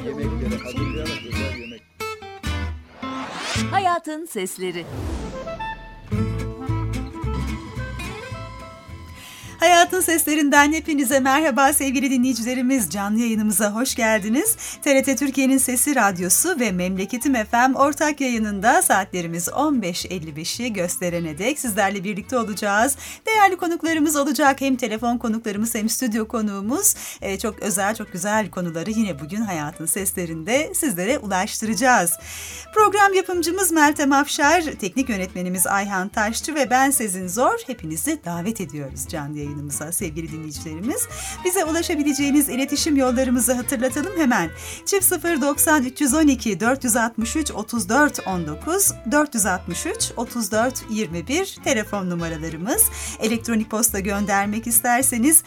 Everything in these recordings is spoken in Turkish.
yemekleri hazırlayarak özel yemek. Hayatın Sesleri. Hayatın Seslerinden hepinize merhaba sevgili dinleyicilerimiz. Canlı yayınımıza hoş geldiniz. TRT Türkiye'nin Sesi Radyosu ve Memleketim FM ortak yayınında saatlerimiz 15.55'i gösterene dek sizlerle birlikte olacağız. Değerli konuklarımız olacak. Hem telefon konuklarımız hem stüdyo konuğumuz. Çok özel, çok güzel konuları yine bugün Hayatın Seslerinde sizlere ulaştıracağız. Program yapımcımız Meltem Afşar, teknik yönetmenimiz Ayhan Taşçı ve ben Sezin Zor. Hepinizi davet ediyoruz canlı yayınımıza sevgili dinleyicilerimiz. Bize ulaşabileceğiniz iletişim yollarımızı hatırlatalım hemen. 090 312 463 34 19 463 34 21 telefon numaralarımız. Elektronik posta göndermek isterseniz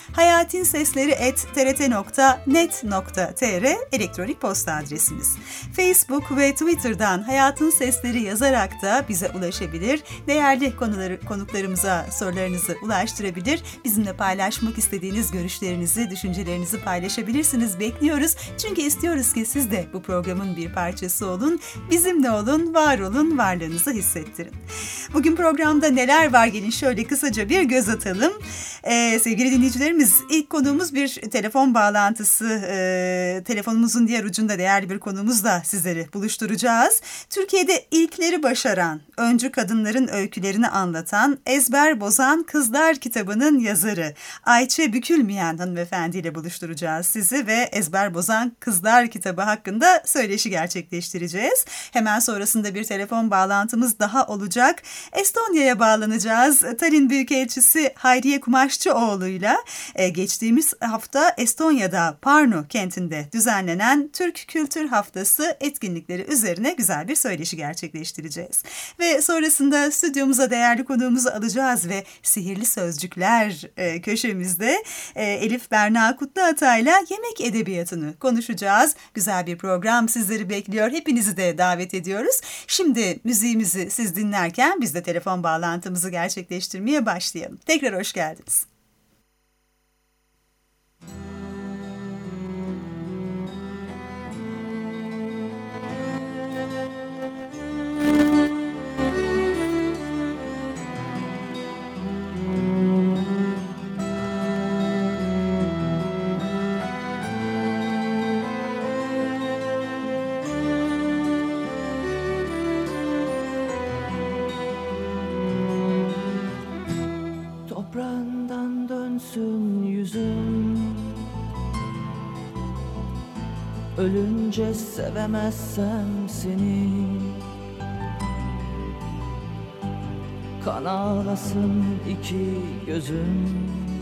hayatinsesleri@trt.net.tr elektronik posta adresimiz. Facebook ve Twitter'dan Hayatın Sesleri yazarak da bize ulaşabilir. Değerli konuklarımıza sorularınızı ulaştırabilir. Bizimle paylaşmak istediğiniz görüşlerinizi, düşüncelerinizi paylaşabilirsiniz. Bekliyoruz. Çünkü istiyoruz ki siz de bu programın bir parçası olun. Bizimle olun, var olun, varlığınızı hissettirin. Bugün programda neler var gelin şöyle kısaca bir göz atalım. Sevgili dinleyicilerimiz, ilk konuğumuz bir telefon bağlantısı. Telefonumuzun diğer ucunda değerli bir konuğumuzla sizleri buluşturacağız. Türkiye'de ilkleri başaran, öncü kadınların öykülerini anlatan Ezber Bozan Kızlar kitabının yazarı Ayça Bükülmeyen hanımefendiyle buluşturacağız sizi ve Ezber Bozan Kızlar kitabı hakkında söyleşi gerçekleştireceğiz. Hemen sonrasında bir telefon bağlantımız daha olacak. Estonya'ya bağlanacağız. Tallinn Büyükelçisi Hayriye Kumaşçıoğlu'yla geçtiğimiz hafta Estonya'da Pärnu kentinde düzenlenen Türk Kültür Haftası etkinlikleri üzerine güzel bir söyleşi gerçekleştireceğiz. Ve sonrasında stüdyomuza değerli konuğumuzu alacağız ve sihirli sözcükler köşemizde Elif Berna Kutluatay'la yemek edebiyatını konuşacağız. Güzel bir program sizleri bekliyor. Hepinizi de davet ediyoruz. Şimdi müziğimizi siz dinlerken biz de telefon bağlantımızı gerçekleştirmeye başlayalım. Tekrar hoş geldiniz. Toprağından dönsün yüzüm, ölünce sevemezsem seni. Kan ağlasın iki gözüm,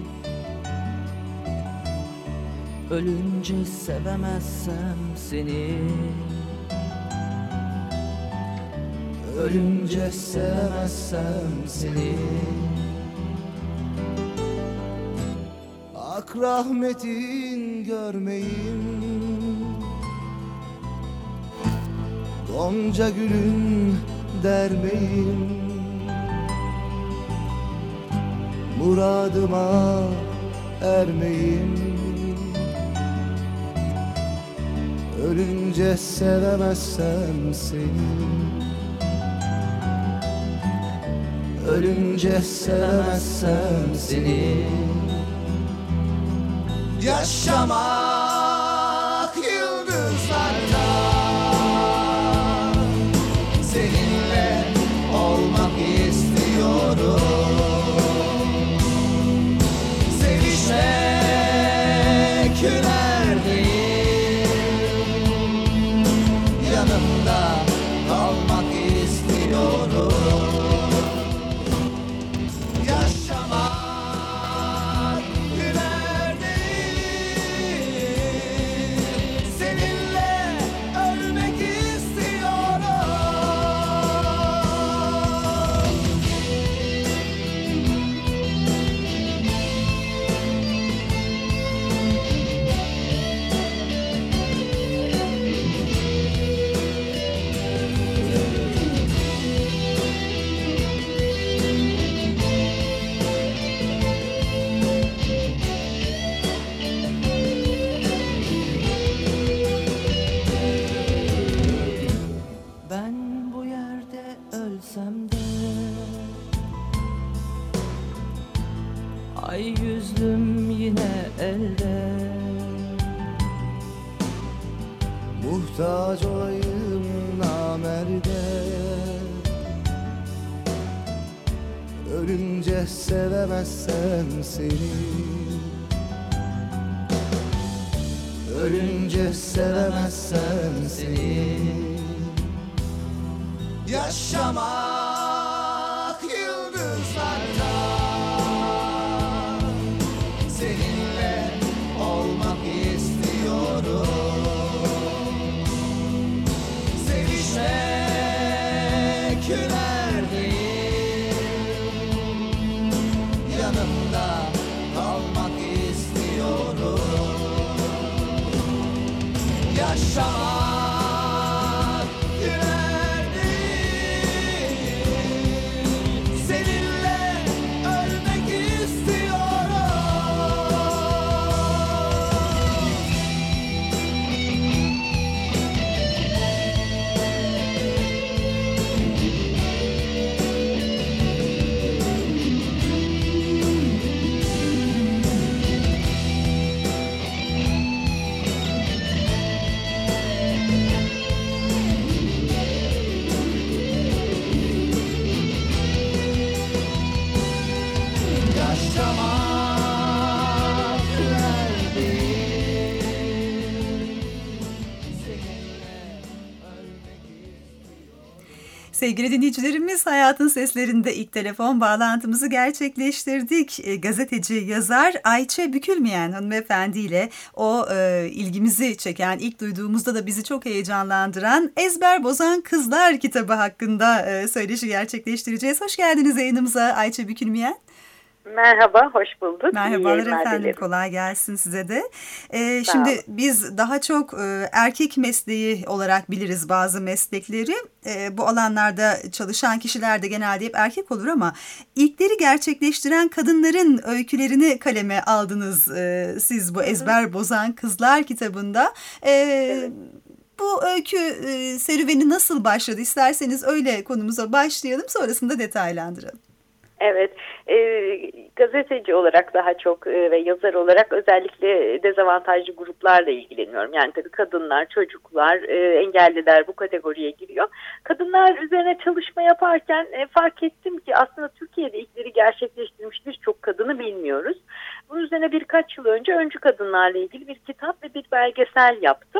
ölünce sevemezsem seni. Ölünce sevemezsem seni. Ak rahmetin görmeyim, gonca gülün dermeyim, muradıma ermeyim. Ölünce sevemezsem seni. Ölünce sevemezsem seni. Yaşamak yıldızlarda, seninle olmak istiyorum. Sevişmek hünerdeyim, yanımda kalmak istiyorum. Ay yüzlüm yine elde. Muhtaç olayım namerde. Ölünce sevemezsem seni, ölünce sevemezsem seni. Yaşamak yıldızlarda, seninle olmak istiyorum. Sevişmek hüner değil, yanımda kalmak istiyorum. Yaşamak hüner değil, seninle ölmek istiyorum. Yaşamak hüner değil, seninle ölmek istiyorum. Sevgili dinleyicilerimiz, Hayatın Seslerinde ilk telefon bağlantımızı gerçekleştirdik. Gazeteci, yazar Ayça Bükülmeyen hanımefendiyle o ilgimizi çeken, ilk duyduğumuzda da bizi çok heyecanlandıran Ezber Bozan Kızlar kitabı hakkında söyleşi gerçekleştireceğiz. Hoş geldiniz yayınımıza Ayça Bükülmeyen. Merhaba, hoş bulduk. Merhabalar İyi yayınlar efendim, dilerim. kolay gelsin size de. Sağ Şimdi olun. biz daha çok erkek mesleği olarak biliriz bazı meslekleri. Bu alanlarda çalışan kişiler de genelde hep erkek olur ama ilkleri gerçekleştiren kadınların öykülerini kaleme aldınız siz bu Ezber Bozan Kızlar kitabında. Bu öykü serüveni nasıl başladı? İsterseniz öyle konumuza başlayalım, sonrasında detaylandıralım. Evet, gazeteci olarak daha çok ve yazar olarak özellikle dezavantajlı gruplarla ilgileniyorum. Yani tabii kadınlar, çocuklar, engelliler bu kategoriye giriyor. Kadınlar üzerine çalışma yaparken fark ettim ki aslında Türkiye'de ilkleri gerçekleştirmiş birçok kadını bilmiyoruz. Bunun üzerine birkaç yıl önce öncü kadınlarla ilgili bir kitap ve bir belgesel yaptım.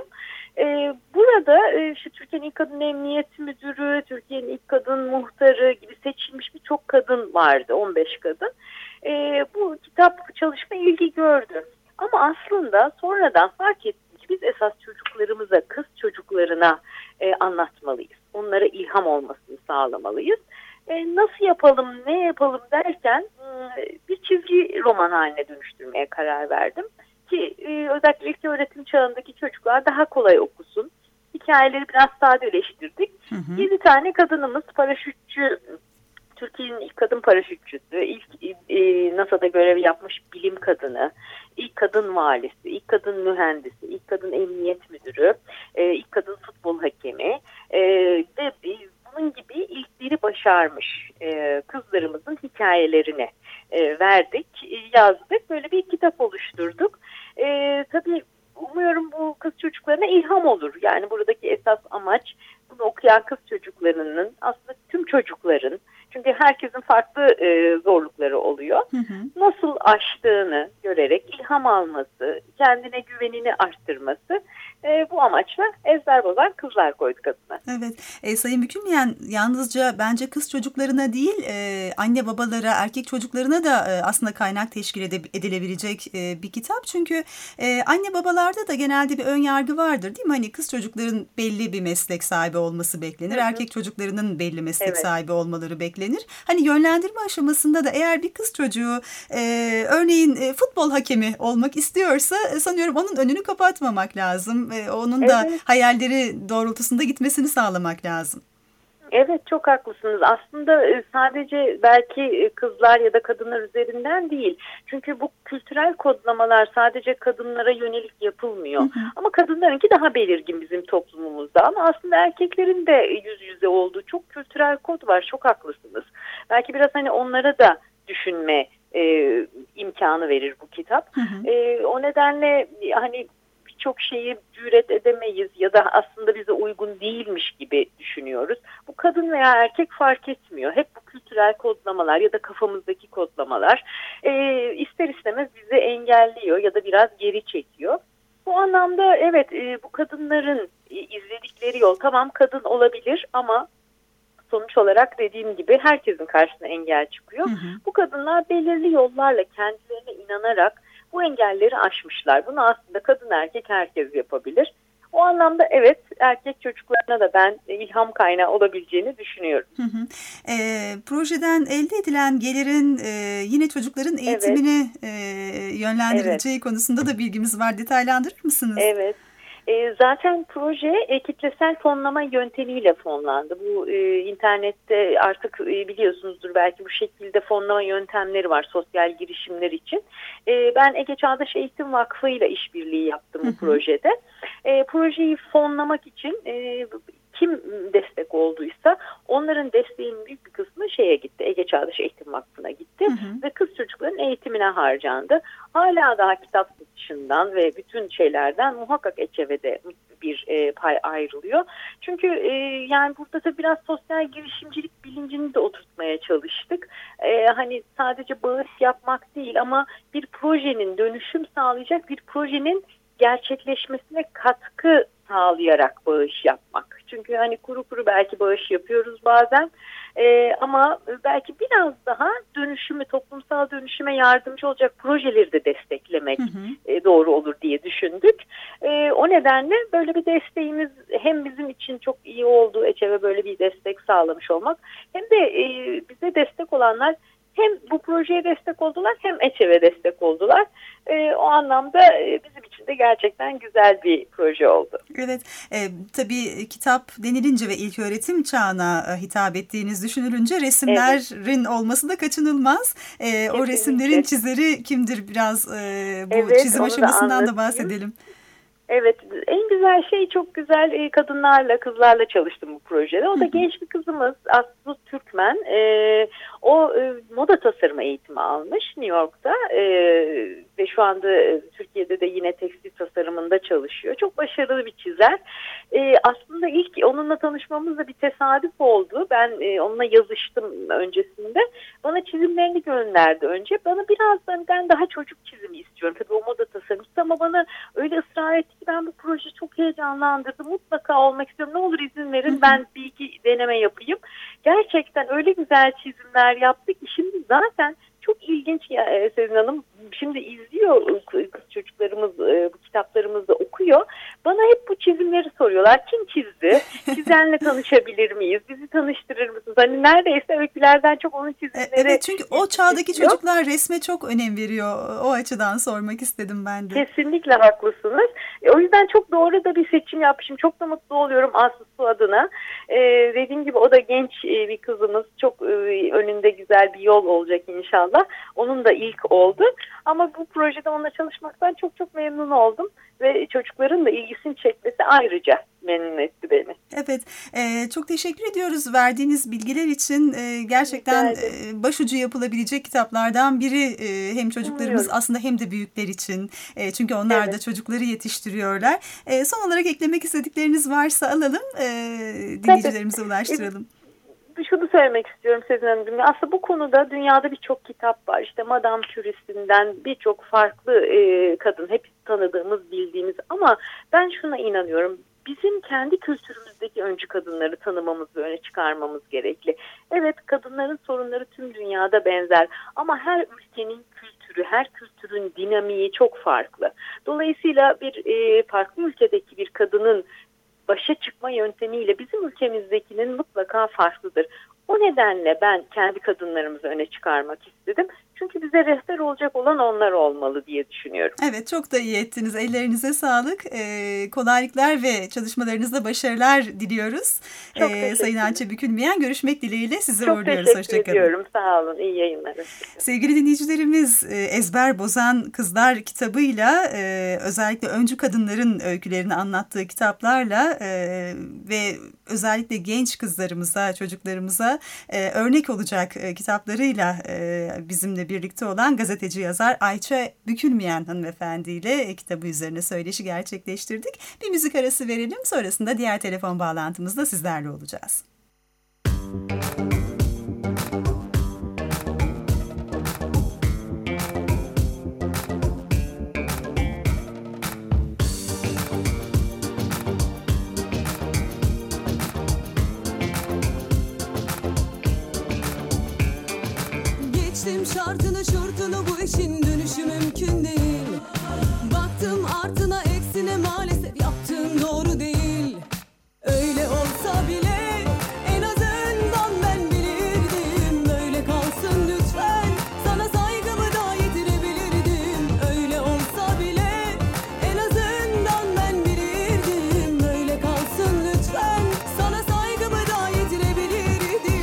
Burada şu Türkiye'nin ilk kadın emniyet müdürü, Türkiye'nin ilk kadın muhtarı gibi seçilmiş birçok kadın vardı, 15 kadın. Bu kitap çalışma ilgi gördü. Ama aslında sonradan fark ettim ki biz esas çocuklarımıza, kız çocuklarına anlatmalıyız. Onlara ilham olmasını sağlamalıyız. Nasıl yapalım, ne yapalım derken bir çizgi roman haline dönüştürmeye karar verdim. Ki özellikle ilk öğretim çağındaki çocuklar daha kolay okusun. Hikayeleri biraz sadeleştirdik. 7 tane kadınımız, paraşütçü, Türkiye'nin ilk kadın paraşütçüsü, ilk NASA'da görev yapmış bilim kadını, ilk kadın valisi, ilk kadın mühendisi, ilk kadın emniyet müdürü, ilk kadın futbol hakemi ve bunun gibi ilkleri başarmış kızlarımızın hikayelerini verdik, yazdık. Böyle bir kitap oluşturduk. Tabii umuyorum bu kız çocuklarına ilham olur. Yani buradaki esas amaç bunu okuyan kız çocuklarının, aslında tüm çocukların, çünkü herkesin farklı zorlukları oluyor. Nasıl aştığını görerek ilham alması, kendine güvenini arttırması, bu amaçla Ezber Bozan Kızlar koyduk adına. Evet, Sayın Bükülmeyen, yalnızca bence kız çocuklarına değil, anne babalara, erkek çocuklarına da aslında kaynak teşkil edilebilecek bir kitap. Çünkü anne babalarda da genelde bir ön yargı vardır, değil mi? Hani kız çocukların belli bir meslek sahibi olması beklenir, erkek çocuklarının belli meslek sahibi olmaları beklenir. Hani yönlendirme aşamasında da eğer bir kız çocuğu örneğin futbol hakemi olmak istiyorsa sanıyorum onun önünü kapatmamak lazım. Onun da hayalleri doğrultusunda gitmesini sağlamak lazım. Evet, çok haklısınız. Aslında sadece belki kızlar ya da kadınlar üzerinden değil. Çünkü bu kültürel kodlamalar sadece kadınlara yönelik yapılmıyor. Ama kadınlarınki daha belirgin bizim toplumumuzda. Ama aslında erkeklerin de yüz yüze olduğu çok kültürel kod var. Çok haklısınız. Belki biraz hani onlara da düşünme imkanı verir bu kitap. Hı hı. O nedenle hani birçok şeyi cüret edemeyiz ya da aslında bize uygun değilmiş gibi düşünüyoruz. Bu kadın veya erkek fark etmiyor. Hep bu kültürel kodlamalar ya da kafamızdaki kodlamalar ister istemez bizi engelliyor ya da biraz geri çekiyor. Bu anlamda evet, bu kadınların izledikleri yol, tamam kadın olabilir ama sonuç olarak dediğim gibi herkesin karşısına engel çıkıyor. Hı hı. Bu kadınlar belirli yollarla kendilerine inanarak bu engelleri aşmışlar. Bunu aslında kadın erkek herkes yapabilir. O anlamda evet, erkek çocuklarına da ben ilham kaynağı olabileceğini düşünüyorum. Hı hı. Projeden elde edilen gelirin yine çocukların eğitimini yönlendirileceği konusunda da bilgimiz var. Detaylandırır mısınız? Evet. Zaten proje kitlesel fonlama yöntemiyle fonlandı. Bu internette artık biliyorsunuzdur belki, bu şekilde fonlama yöntemleri var sosyal girişimler için. Ben Ege Çağdaş Eğitim Vakfı ile işbirliği yaptım bu projede. Projeyi fonlamak için kim destek olduysa onların desteğinin büyük bir kısmı şeye gitti. Ege Çağdaş Eğitim Vakfı'na gitti. Ve kız çocukların eğitimine harcandı. Hala daha kitap satışından ve bütün şeylerden muhakkak EÇEV'de bir pay ayrılıyor. Çünkü yani burada da biraz sosyal girişimcilik bilincini de oturtmaya çalıştık. Hani sadece bağış yapmak değil ama bir projenin, dönüşüm sağlayacak bir projenin gerçekleşmesine katkı sağlayarak bağış yapmak. Çünkü hani kuru kuru belki bağış yapıyoruz bazen ama belki biraz daha dönüşümü, toplumsal dönüşüme yardımcı olacak projeleri de desteklemek doğru olur diye düşündük. O nedenle böyle bir desteğimiz hem bizim için çok iyi oldu, EÇEV'e böyle bir destek sağlamış olmak, hem de bize destek olanlar hem bu projeye destek oldular hem EÇEV'e destek oldular. O anlamda bizim için de gerçekten güzel bir proje oldu. Evet, tabii kitap denilince ve ilköğretim çağına hitap ettiğiniz düşünülünce resimlerin olması da kaçınılmaz. O resimlerin çizeri kimdir? Biraz bu çizim aşamasından da bahsedelim. Evet, en güzel şey, çok güzel kadınlarla, kızlarla çalıştım bu projede. O da genç bir kızımız Aslı Türkmen. O moda tasarımı eğitimi almış New York'ta ve şu anda Türkiye'de de yine tekstil tasarımında çalışıyor. Çok başarılı bir çizer. Aslında ilk onunla tanışmamız da bir tesadüf oldu. Ben onunla yazıştım öncesinde. Bana çizimlerini gönderdi önce. Bana birazdan ben daha çocuk çizimi istiyorum. Tabii o moda tasarımcısı ama bana öyle ısrar etti ki ben bu proje çok heyecanlandırdı. Mutlaka olmak istiyorum. Ne olur izin verin, ben bir iki deneme yapayım. Gerçekten öyle güzel çizimler yaptık ki şimdi zaten çok ilginç ya Sezin Hanım. Şimdi izliyor kız çocuklarımız bu kitaplarımızda, okuyor. Bana hep bu çizimleri soruyorlar. Kim çizdi? Çizenle tanışabilir miyiz? Bizi tanıştırır mısınız? Hani neredeyse öykülerden çok onun çizimleri. Evet, çünkü o çağdaki çocuklar resme çok önem veriyor. O açıdan sormak istedim ben de. Kesinlikle haklısınız. O yüzden çok doğru da bir seçim yapmışım. Çok da mutlu oluyorum Aslı Su adına. Dediğim gibi o da genç bir kızımız. Çok önünde güzel bir yol olacak inşallah. Onun da ilk oldu. Ama bu projede onunla çalışmaktan çok çok memnun oldum. Ve çocukların da ilgisini çekmesi ayrıca memnun etti beni. Evet, çok teşekkür ediyoruz verdiğiniz bilgiler için. Gerçekten başucu yapılabilecek kitaplardan biri hem çocuklarımız aslında hem de büyükler için. Çünkü onlar da çocukları yetiştiriyorlar. Son olarak eklemek istedikleriniz varsa alalım, dinleyicilerimize ulaştıralım. Şunu söylemek istiyorum Sezin Hanımcığım. Aslında bu konuda dünyada birçok kitap var. İşte Madame Curie'sinden birçok farklı kadın, hep tanıdığımız, bildiğimiz, ama ben şuna inanıyorum. Bizim kendi kültürümüzdeki öncü kadınları tanımamız ve öne çıkarmamız gerekli. Evet, kadınların sorunları tüm dünyada benzer ama her ülkenin kültürü, her kültürün dinamiği çok farklı. Dolayısıyla bir farklı ülkedeki bir kadının başa çıkma yöntemiyle bizim ülkemizdekinin mutlaka farklıdır. O nedenle ben kendi kadınlarımızı öne çıkarmak istedim. Çünkü bize rehber olacak olan onlar olmalı diye düşünüyorum. Evet, çok da iyi ettiniz. Ellerinize sağlık. Kolaylıklar ve çalışmalarınızda başarılar diliyoruz. Sayın Ayça Bükülmeyen, görüşmek dileğiyle sizi uğurluyoruz. Çok teşekkür ediyorum. Sağ olun. İyi yayınlar. Sevgili dinleyicilerimiz, Ezber Bozan Kızlar kitabıyla özellikle öncü kadınların öykülerini anlattığı kitaplarla ve özellikle genç kızlarımıza, çocuklarımıza da örnek olacak kitaplarıyla bizimle birlikte olan gazeteci yazar Ayça Bükülmeyen hanımefendiyle kitabı üzerine söyleşi gerçekleştirdik. Bir müzik arası verelim, sonrasında diğer telefon bağlantımızda sizlerle olacağız. Geçtim şartını şurtunu, bu işin dönüşü mümkün değil. Baktım artına eksine, maalesef yaptığım doğru değil. Öyle olsa bile en azından ben bilirdim. Böyle kalsın lütfen, sana saygımı da yitirebilirdim. Öyle olsa bile en azından ben bilirdim. Böyle kalsın lütfen, sana saygımı da yitirebilirdim.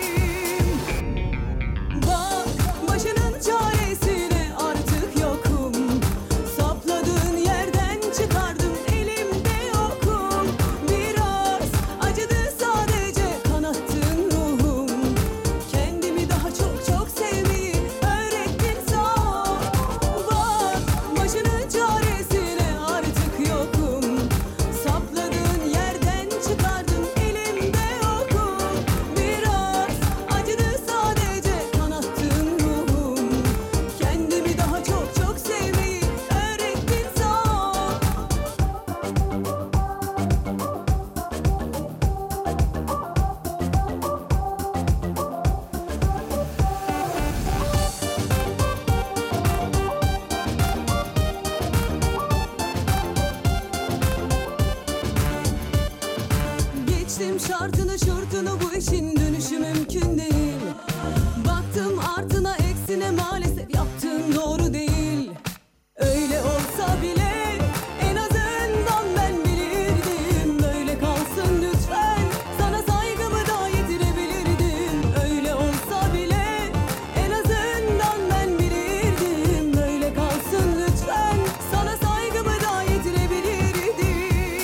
Bak başının çaresine artık yokum. Sapladığın yerden çıkardım, elimde yokum. Biraz acıdı sadece kanattın ruhum. Kendimi daha çok çok sevmeyi öğrettin sağ ol. Bak başının çaresine artık yokum. Sapladığın yerden çıkardım, elimde yokum. Biraz acıdı sadece kanattın ruhum. Kendimi daha çok çok sevmeyi öğrettin sağ ol. Geçtim şartını şurtunu, bu işin dönüşü mümkün değil. Baktım artına eksine, maalesef yaptığım doğru değil. Öyle olsa bile en azından ben bilirdim. Böyle kalsın lütfen, sana saygımı da yitirebilirdim. Öyle olsa bile en azından ben bilirdim. Böyle kalsın lütfen, sana saygımı da yitirebilirdim.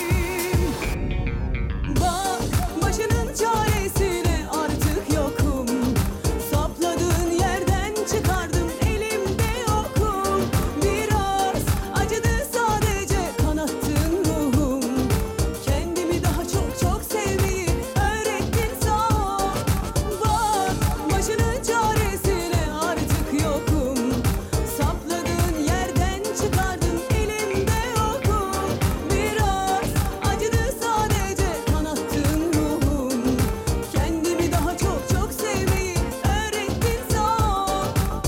Bak başının çaresine artık yokum. Sapladığın yerden çıkardım, elimde yokum. Biraz acıdı sadece kanattın ruhum. Kendimi daha çok çok sevmeyi öğrettin sağ ol. Bak başının çaresine artık yokum. Sapladığın yerden çıkardım, elimde yokum. Biraz acıdı sadece kanattın ruhum. Kendimi daha çok çok sevmeyi öğrettin sağ ol.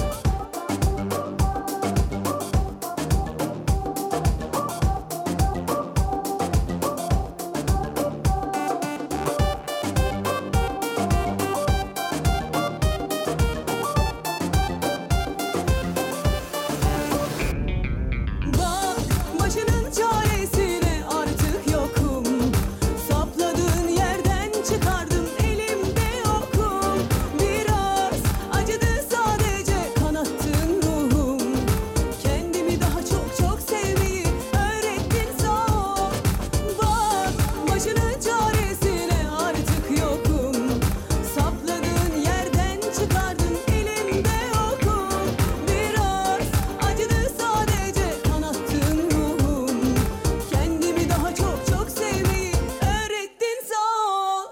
Bak başının çaresine artık yokum. Sapladığın yerden çıkardım, elimde yokum. Biraz acıdı sadece kanattın ruhum. Kendimi daha çok çok sevmeyi öğrettin sağ ol. Bak başının çaresine artık yokum. Sapladığın yerden çıkardım, elimde yokum. Biraz acıdı sadece kanattın ruhum. Kendimi daha çok çok sevmeyi öğrettin sağ ol.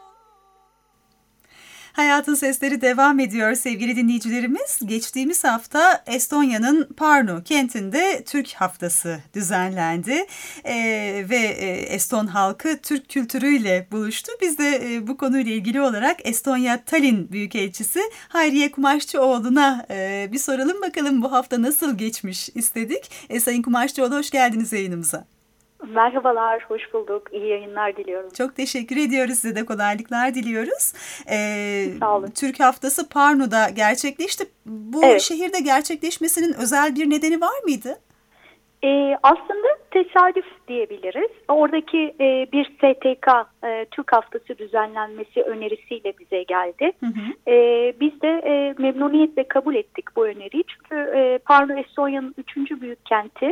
Hayatın Sesleri devam ediyor sevgili dinleyicilerimiz. Geçtiğimiz hafta Estonya'nın Pärnu kentinde Türk Haftası düzenlendi ve Eston halkı Türk kültürüyle buluştu. Biz de bu konuyla ilgili olarak Estonya Tallinn Büyükelçisi Hayriye Kumaşçıoğlu'na bir soralım bakalım bu hafta nasıl geçmiş istedik. Sayın Kumaşçıoğlu, hoş geldiniz yayınımıza. Merhabalar, hoş bulduk. İyi yayınlar diliyorum. Çok teşekkür ediyoruz. Size de kolaylıklar diliyoruz. Sağ olun. Türk Haftası Pärnu'da gerçekleşti. Bu Evet. şehirde gerçekleşmesinin özel bir nedeni var mıydı? Aslında tesadüf diyebiliriz. Oradaki bir STK Türk Haftası düzenlenmesi önerisiyle bize geldi. Hı hı. Biz de memnuniyetle kabul ettik bu öneriyi. Çünkü Pärnu Estonya'nın 3. büyük kenti.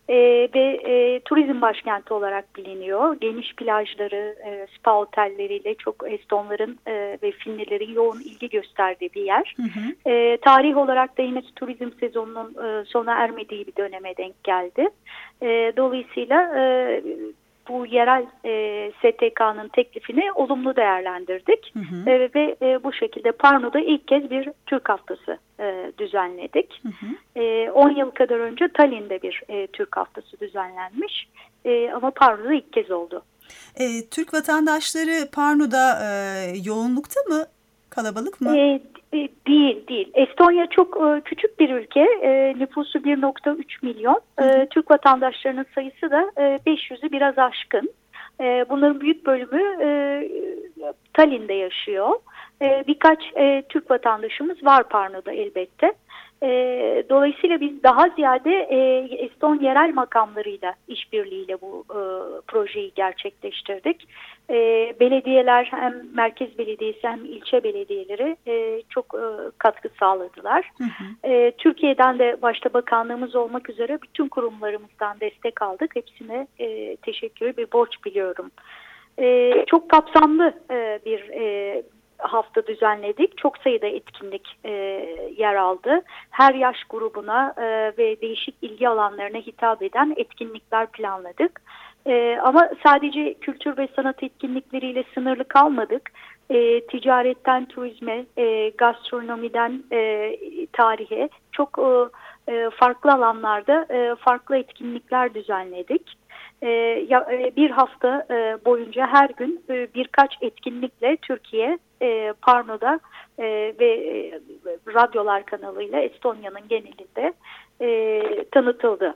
Ve turizm başkenti olarak biliniyor. Geniş plajları, spa otelleriyle çok Estonların ve Finlilerin yoğun ilgi gösterdiği bir yer. Tarih olarak da yine turizm sezonunun sona ermediği bir döneme denk geldi. Dolayısıyla bu yerel STK'nın teklifini olumlu değerlendirdik. Ve bu şekilde Parnu'da ilk kez bir Türk haftası düzenledik. 10 yıl kadar önce Tallinn'de bir Türk haftası düzenlenmiş. Ama Parnu'da ilk kez oldu. Türk vatandaşları Parnu'da yoğunlukta mı? Kalabalık mı? Değil. Estonya çok küçük bir ülke. Nüfusu 1,3 milyon. Türk vatandaşlarının sayısı da 500'ü biraz aşkın. Bunların büyük bölümü Tallinn'de yaşıyor. Birkaç Türk vatandaşımız var Parnu'da elbette. Dolayısıyla biz daha ziyade Eston yerel makamlarıyla işbirliğiyle bu projeyi gerçekleştirdik. Belediyeler hem merkez belediyesi hem ilçe belediyeleri çok katkı sağladılar. Türkiye'den de başta bakanlığımız olmak üzere bütün kurumlarımızdan destek aldık. Hepsine teşekkür bir borç biliyorum. Çok kapsamlı bir hafta düzenledik. Çok sayıda etkinlik yer aldı. Her yaş grubuna ve değişik ilgi alanlarına hitap eden etkinlikler planladık. Ama sadece kültür ve sanat etkinlikleriyle sınırlı kalmadık. Ticaretten turizme, gastronomiden tarihe çok farklı alanlarda farklı etkinlikler düzenledik. Bir hafta boyunca her gün birkaç etkinlikle Türkiye, Parnu'da ve radyolar kanalıyla Estonya'nın genelinde tanıtıldı.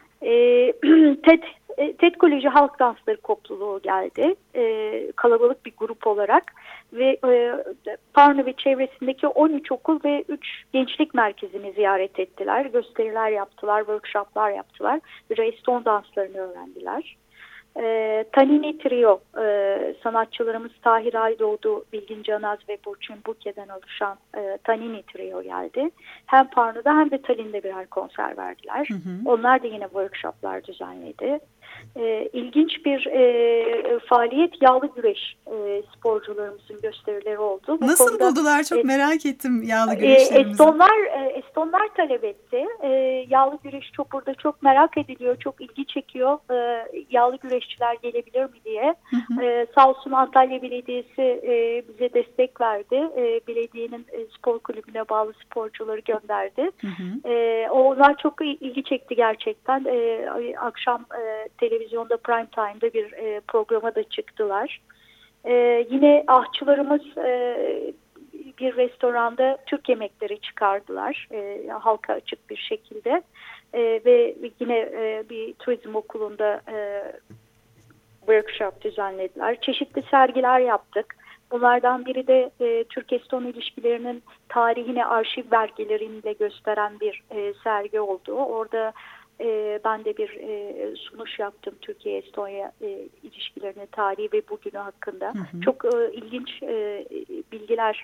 TED Koleji Halk Dansları Topluluğu geldi. Kalabalık bir grup olarak ve Parnu ve çevresindeki 13 okul ve 3 gençlik merkezini ziyaret ettiler. Gösteriler yaptılar, workshoplar yaptılar. Ve Eston danslarını öğrendiler. Tanini Trio sanatçılarımız Tahir Aydoğdu, Bilgin Canaz ve Burçin Buke'den oluşan Tanini Trio geldi. Hem Parnu'da hem de Tallinn'de birer konser verdiler. Onlar da yine workshoplar düzenledi. İlginç bir faaliyet yağlı güreş sporcularımızın gösterileri oldu. Nasıl buldular? Çok merak ettim yağlı güreşlerimizi. Estonlar talep etti. Yağlı güreş burada çok merak ediliyor, çok ilgi çekiyor. Yağlı güreşçiler gelebilir mi diye. Sağ olsun Antalya Belediyesi bize destek verdi. Belediyenin spor kulübüne bağlı sporcuları gönderdi. Onlar çok ilgi çekti gerçekten. Akşam televizyonda prime time'da bir programa da çıktılar. Yine ahçılarımız bir restoranda Türk yemekleri çıkardılar. Halka açık bir şekilde. Ve yine bir turizm okulunda workshop düzenlediler. Çeşitli sergiler yaptık. Bunlardan biri de Türk-Eston ilişkilerinin tarihini arşiv belgeleriyle gösteren bir sergi oldu. Orada ben de bir sunuş yaptım Türkiye-Estonya ilişkilerinin tarihi ve bugünü hakkında. Çok ilginç bilgiler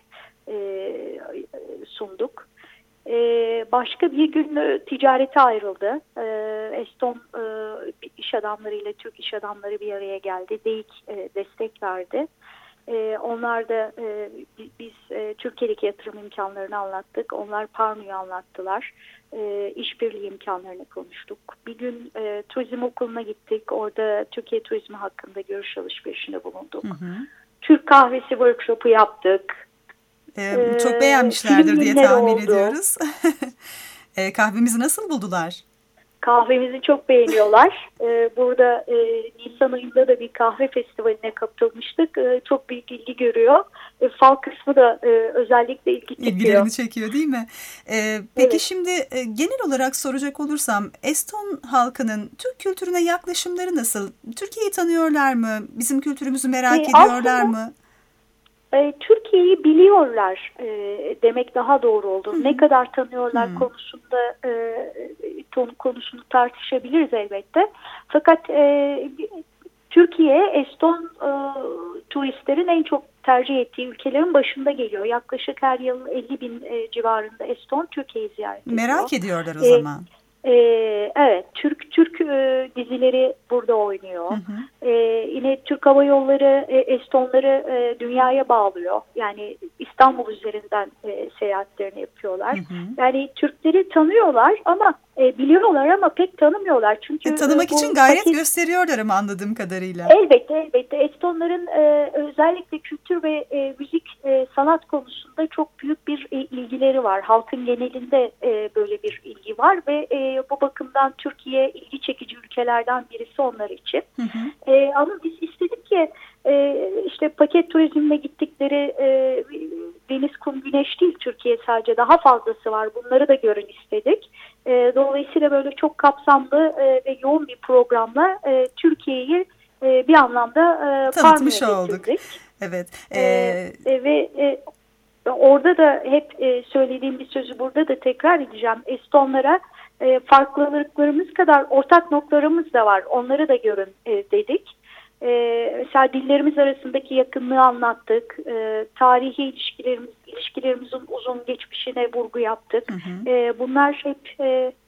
sunduk. Başka bir gün ticarete ayrıldı. Eston iş adamlarıyla Türk iş adamları bir araya geldi. DEİK destek verdi. Onlar da biz Türkiye'deki yatırım imkanlarını anlattık. Onlar Parnu'yu anlattılar. İşbirliği imkanlarını konuştuk. Bir gün turizm okuluna gittik. Orada Türkiye turizmi hakkında görüş alışverişinde bulunduk. Türk kahvesi workshopu yaptık. Çok beğenmişlerdir diye tahmin ediyoruz. Kahvemizi nasıl buldular? Kahvemizi çok beğeniyorlar. Burada Nisan ayında da bir kahve festivaline katılmıştık. Çok büyük ilgi görüyor. Fal kısmı da özellikle ilgi çekiyor. İlgilerini çekiyor değil mi? Peki şimdi genel olarak soracak olursam Eston halkının Türk kültürüne yaklaşımları nasıl? Türkiye'yi tanıyorlar mı? Bizim kültürümüzü merak ediyorlar mı? Türkiye'yi biliyorlar demek daha doğru olur. Ne kadar tanıyorlar konusunu tartışabiliriz elbette. Fakat Türkiye Eston turistlerin en çok tercih ettiği ülkelerin başında geliyor. Yaklaşık her yıl 50.000 civarında Eston Türkiye'yi ziyaret ediyor. Merak ediyorlar o zaman. Evet, Türk dizileri burada oynuyor. Yine Türk Hava Yolları Estonları dünyaya bağlıyor. Yani İstanbul üzerinden seyahatlerini yapıyorlar. Yani Türkleri tanıyorlar ama biliyorlar ama pek tanımıyorlar. Çünkü tanımak için gayret gösteriyorlar ama anladığım kadarıyla. Elbette. Estonların özellikle kültür ve müzik sanat konusunda çok büyük bir ilgileri var. Halkın genelinde böyle bir ilgi var ve bu bakımdan Türkiye ilgi çekici ülkelerden birisi onlar için. Ama biz istedik ki işte paket turizmle gittikleri deniz, kum, güneş değil, Türkiye sadece daha fazlası var. Bunları da görün istedik. Dolayısıyla böyle çok kapsamlı ve yoğun bir programla Türkiye'yi bir anlamda tanıtmış olduk. Evet. Ve orada da hep söylediğim bir sözü burada da tekrar edeceğim. Estonlara farklılıklarımız kadar ortak noktalarımız da var. Onları da görün dedik. Mesela dillerimiz arasındaki yakınlığı anlattık. Tarihi ilişkilerimizin uzun geçmişine vurgu yaptık. Bunlar hep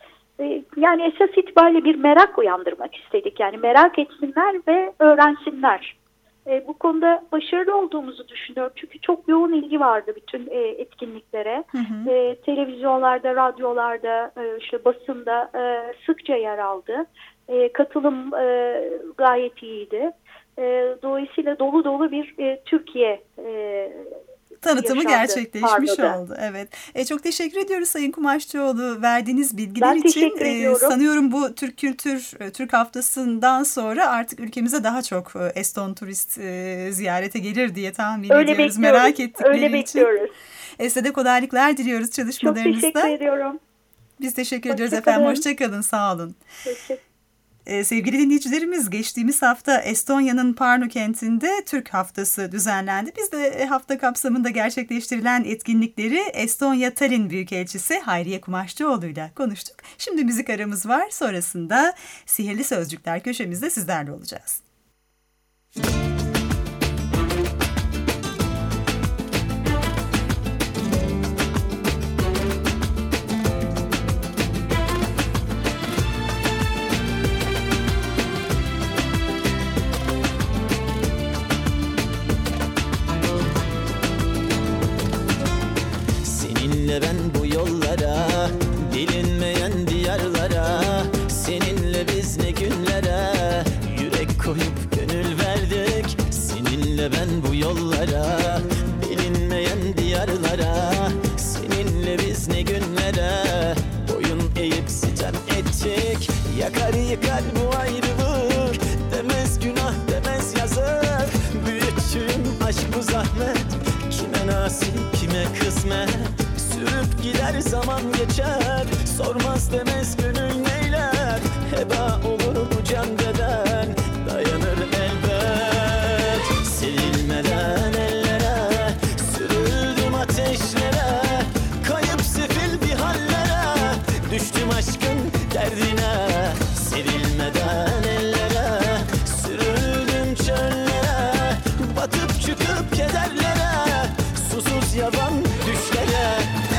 yani esas itibariyle bir merak uyandırmak istedik. Yani merak etsinler ve öğrensinler. Bu konuda başarılı olduğumuzu düşünüyorum. Çünkü çok yoğun ilgi vardı bütün etkinliklere. Televizyonlarda, radyolarda, işte basında sıkça yer aldı. Katılım gayet iyiydi. Dolayısıyla dolu bir Türkiye tanıtımı gerçekleşmiş Parno'da. oldu. Evet. Çok teşekkür ediyoruz Sayın Kumaşçıoğlu verdiğiniz bilgiler ben için. Teşekkür ediyorum. Sanıyorum bu Türk Haftası'ndan sonra artık ülkemize daha çok Eston turist ziyarete gelir diye tahmin ediyoruz. Merak ettikleri Öyle için. Bekliyoruz. Size de kolaylıklar diliyoruz çalışmalarınızda. Çok teşekkür ediyorum. Biz teşekkür ediyoruz efendim. Hoşçakalın. Sağ olun. Sevgili dinleyicilerimiz, geçtiğimiz hafta Estonya'nın Pärnu kentinde Türk Haftası düzenlendi. Biz de hafta kapsamında gerçekleştirilen etkinlikleri Estonya Tallinn Büyükelçisi Hayriye Kumaşçıoğlu ile konuştuk. Şimdi müzik aramız var. Sonrasında Sihirli Sözcükler köşemizde sizlerle olacağız. Ben bu yollara, bilinmeyen diyarlara, seninle biz ne günlere yürek koyup gönül verdik. Seninle ben bu yollara, bilinmeyen diyarlara, seninle biz ne günlere boyun eğip sitem ettik. Yakar yıkar bu ayrılık, demez günah demez yazık. Büyüttüğüm aşk bu zahmet, kime nasip kime kısmet. Sürüp gider zaman geçer, sormaz demez gönül neyler. Heba olur bu can beden, dayanır elbet. Sevilmeden ellere, sürüldüm ateşlere. Kayıp sefil bir hallere, düştüm aşkın derdine. Sevilmeden ellere, sürüldüm çöllere. Batıp çıkıp kederlere, susuz yaban düşlere.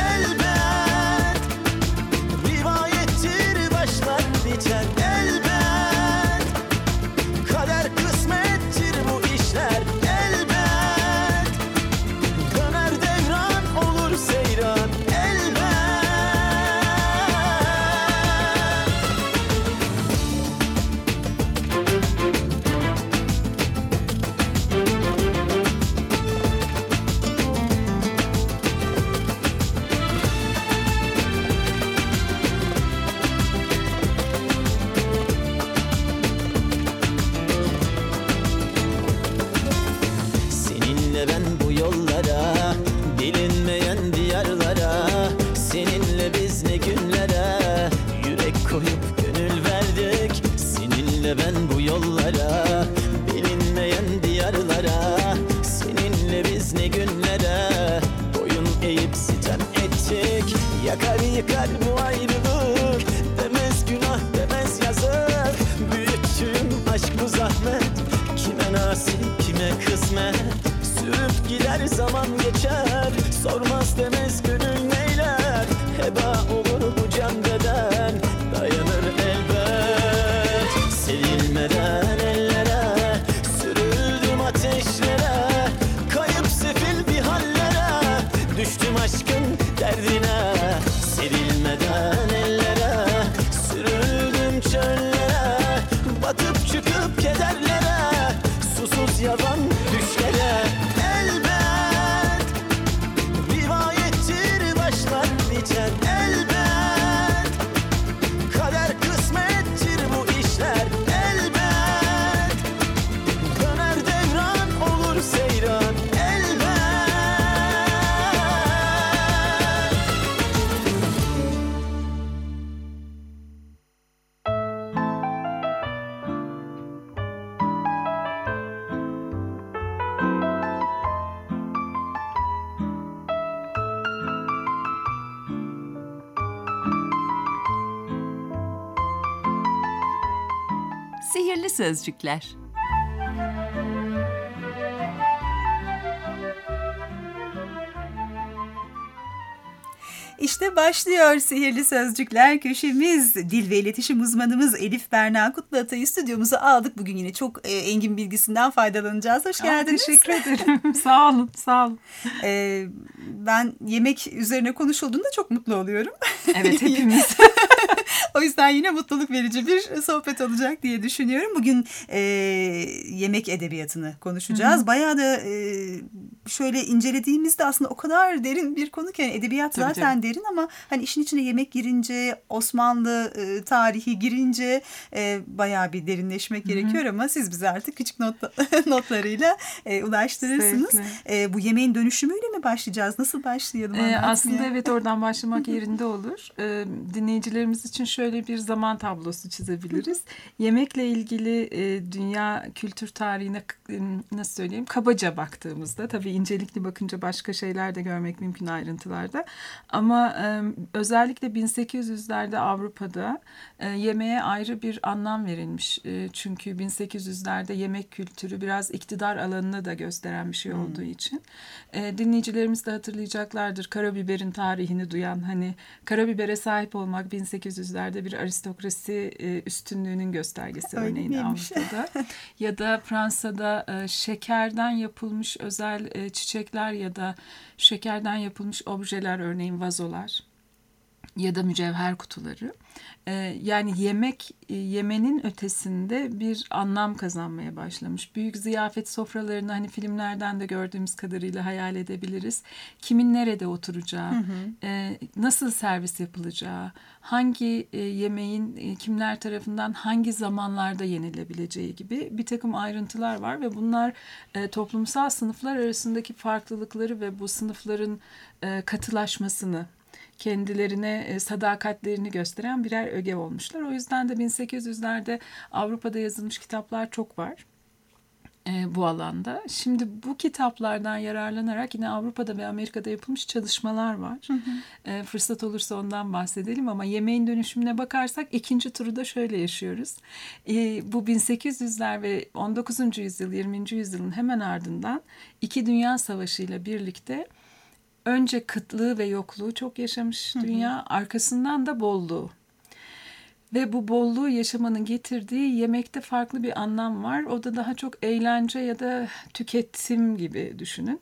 Ben bu yollara, bilinmeyen diyarlara, seninle biz ne günlere boyun eğip sitem ettik. Yakar yıkar bu ayrılık, demez günah demez yazık. Büyüttüğüm aşk bu zahmet, kime nasip kime kısmet. Sürüp gider zaman geçer, sormaz demez gönül neyler. Heba olur bu can beden, dayanır Düştüm aşkın derdine, sevilmeden ellere, sürüldüm çöllere, batıp çıkıp kederlere, susuz yavan düşlere. Elbet rivayettir, başlar biter elbet, kader kısmettir bu işler elbet, döner devran olur seyran elbet. Sihirli Sözcükler. İşte başlıyor Sihirli Sözcükler köşemiz. Dil ve iletişim uzmanımız Elif Berna Kutluatay'ı stüdyomuza aldık. Bugün yine çok engin bilgisinden faydalanacağız. Hoş geldiniz. Teşekkür ederim. Sağ olun, sağ olun. Ben yemek üzerine konuşulduğunda çok mutlu oluyorum. Evet, hepimiz. O yüzden yine mutluluk verici bir sohbet olacak diye düşünüyorum. Bugün yemek edebiyatını konuşacağız. Hı-hı. Bayağı da şöyle incelediğimizde aslında o kadar derin bir konu ki. Yani edebiyat tabii, zaten derin ama hani işin içine yemek girince, Osmanlı tarihi girince bayağı bir derinleşmek Hı-hı. gerekiyor ama siz bize artık küçük notlarıyla ulaştırırsınız. Bu yemeğin dönüşümüyle mi başlayacağız? Nasıl başlayalım? Aslında evet, oradan başlamak yerinde olur. Dinleyicilerimiz için şöyle bir zaman tablosu çizebiliriz. Yemekle ilgili dünya kültür tarihine nasıl söyleyeyim, kabaca baktığımızda, tabii incelikli bakınca başka şeyler de görmek mümkün ayrıntılarda. Ama özellikle 1800'lerde Avrupa'da yemeğe ayrı bir anlam verilmiş. Çünkü 1800'lerde yemek kültürü biraz iktidar alanını da gösteren bir şey olduğu için. Dinleyicilerimiz de hatırlayacaklardır. Karabiberin tarihini duyan, hani karabibere sahip olmak 1800'lerde bir aristokrasi üstünlüğünün göstergesi örneğin Avrupa'da. Ya da Fransa'da şekerden yapılmış özel çiçekler ya da şekerden yapılmış objeler, örneğin vazolar ya da mücevher kutuları. Yani yemek yemenin ötesinde bir anlam kazanmaya başlamış. Büyük ziyafet sofralarını hani filmlerden de gördüğümüz kadarıyla hayal edebiliriz. Kimin nerede oturacağı, nasıl servis yapılacağı, hangi yemeğin kimler tarafından hangi zamanlarda yenilebileceği gibi bir takım ayrıntılar var ve bunlar toplumsal sınıflar arasındaki farklılıkları ve bu sınıfların katılaşmasını, kendilerine sadakatlerini gösteren birer öge olmuşlar. O yüzden de 1800'lerde Avrupa'da yazılmış kitaplar çok var bu alanda. Şimdi bu kitaplardan yararlanarak yine Avrupa'da ve Amerika'da yapılmış çalışmalar var. Fırsat olursa ondan bahsedelim ama yemeğin dönüşümüne bakarsak ikinci turu da şöyle yaşıyoruz. Bu 1800'ler ve 19. yüzyıl, 20. yüzyılın hemen ardından 2 Dünya Savaşı ile birlikte önce kıtlığı ve yokluğu çok yaşamış dünya, arkasından da bolluğu. Ve bu bolluğu yaşamanın getirdiği yemekte farklı bir anlam var. O da daha çok eğlence ya da tüketim gibi düşünün.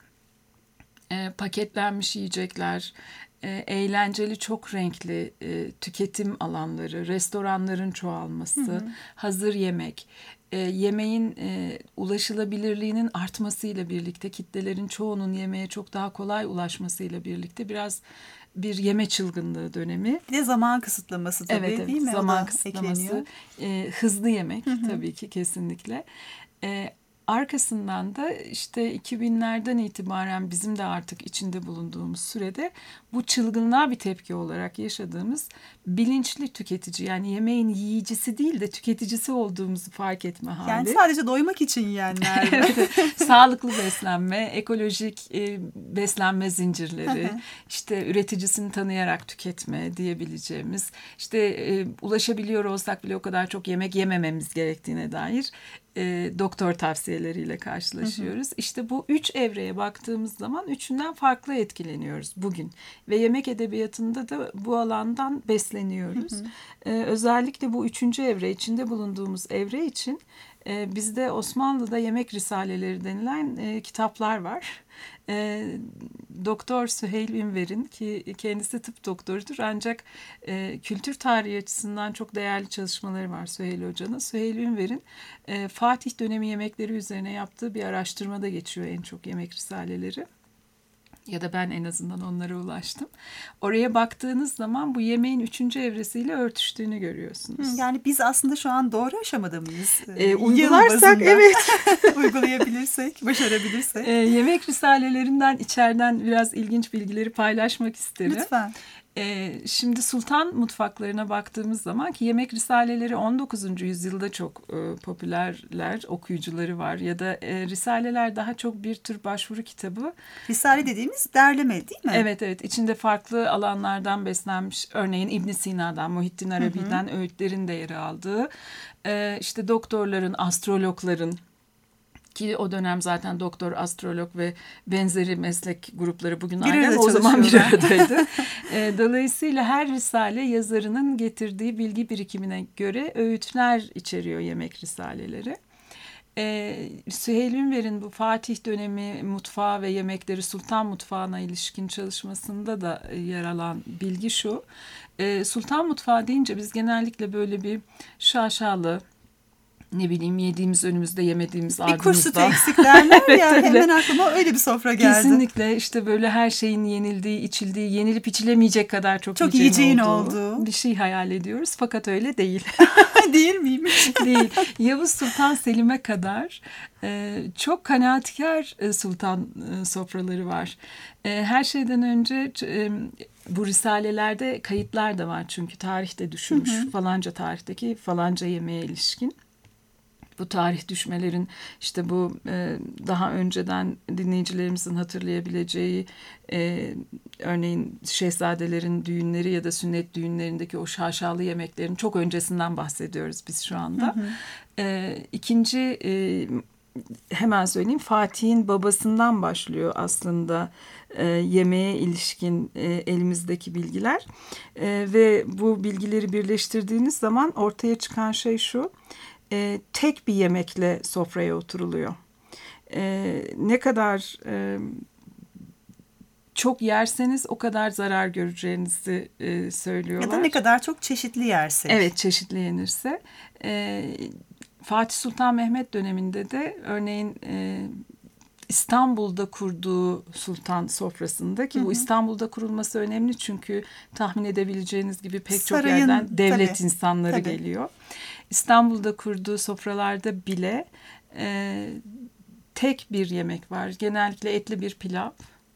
Paketlenmiş yiyecekler, eğlenceli, çok renkli tüketim alanları, restoranların çoğalması, hazır yemek. Yemeğin ulaşılabilirliğinin artmasıyla birlikte, kitlelerin çoğunun yemeğe çok daha kolay ulaşmasıyla birlikte biraz bir yeme çılgınlığı dönemi. Bir de zaman kısıtlaması tabii, evet, değil mi? Zaman kısıtlaması, hızlı yemek tabii ki kesinlikle. Arkasından da işte 2000'lerden itibaren bizim de artık içinde bulunduğumuz sürede bu çılgınlığa bir tepki olarak yaşadığımız bilinçli tüketici, yani yemeğin yiyicisi değil de tüketicisi olduğumuzu fark etme hali. Yani sadece doymak için yiyenler. Evet, sağlıklı beslenme, ekolojik beslenme zincirleri, işte üreticisini tanıyarak tüketme diyebileceğimiz, işte ulaşabiliyor olsak bile o kadar çok yemek yemememiz gerektiğine dair doktor tavsiyeleriyle karşılaşıyoruz. İşte bu 3 evreye baktığımız zaman üçünden farklı etkileniyoruz bugün. Ve yemek edebiyatında da bu alandan besleniyoruz. Özellikle bu 3. evre, içinde bulunduğumuz evre için bizde Osmanlı'da yemek risaleleri denilen kitaplar var. Doktor Süheyl Ünver'in, ki kendisi tıp doktorudur ancak kültür tarihi açısından çok değerli çalışmaları var Süheyl Hoca'nın. Süheyl Ünver'in Fatih dönemi yemekleri üzerine yaptığı bir araştırmada geçiyor en çok yemek risaleleri. Ya da ben en azından onlara ulaştım. Oraya baktığınız zaman bu yemeğin 3. evresiyle örtüştüğünü görüyorsunuz. Yani biz aslında şu an doğru aşamada mıyız? Uygularsak evet. Uygulayabilirsek, başarabilirsek. Yemek risalelerinden içeriden biraz ilginç bilgileri paylaşmak isterim. Lütfen. Şimdi sultan mutfaklarına baktığımız zaman ki yemek risaleleri 19. yüzyılda çok popülerler, okuyucuları var. Ya da risaleler daha çok bir tür başvuru kitabı. Risale dediğimiz derleme değil mi? Evet evet, içinde farklı alanlardan beslenmiş, örneğin İbn Sina'dan, Muhittin Arabi'den öğütlerin de yer aldığı, işte doktorların, astrologların, ki o dönem zaten doktor, astrolog ve benzeri meslek grupları bugün aynı, o zaman bir aradaydı. Dolayısıyla her risale yazarının getirdiği bilgi birikimine göre öğütler içeriyor yemek risaleleri. Süheyl Ünver'in bu Fatih dönemi mutfağı ve yemekleri, sultan mutfağına ilişkin çalışmasında da yer alan bilgi şu. Sultan mutfağı deyince biz genellikle böyle bir şaşalı, ne bileyim, yediğimiz önümüzde, yemediğimiz ardımızda. Bir kurşutu eksik derler evet, ya, öyle. Hemen aklıma öyle bir sofra geldi. Kesinlikle, işte böyle her şeyin yenildiği, içildiği, yenilip içilemeyecek kadar çok yiyeceğin olduğu bir şey hayal ediyoruz. Fakat öyle değil. Değil miymiş? Değil. Yavuz Sultan Selim'e kadar çok kanaatkar sultan sofraları var. Her şeyden önce bu risalelerde kayıtlar da var, çünkü tarihte düşülmüş. Falanca tarihteki falanca yemeğe ilişkin. Bu tarih düşmelerin işte bu daha önceden dinleyicilerimizin hatırlayabileceği örneğin şehzadelerin düğünleri ya da sünnet düğünlerindeki o şaşalı yemeklerin çok öncesinden bahsediyoruz biz şu anda. İkinci, hemen söyleyeyim, Fatih'in babasından başlıyor aslında yemeğe ilişkin elimizdeki bilgiler. Ve bu bilgileri birleştirdiğiniz zaman ortaya çıkan şey şu: tek bir yemekle sofraya oturuluyor. Ne kadar çok yerseniz o kadar zarar göreceğinizi söylüyorlar. Ya da ne kadar çok çeşitli yersek. Evet, çeşitli yenirse. Fatih Sultan Mehmet döneminde de örneğin İstanbul'da kurduğu sultan sofrasında, ki bu İstanbul'da kurulması önemli çünkü tahmin edebileceğiniz gibi pek çok yerden devlet insanları geliyor. İstanbul'da kurduğu sofralarda bile tek bir yemek var. Genellikle etli bir pilav.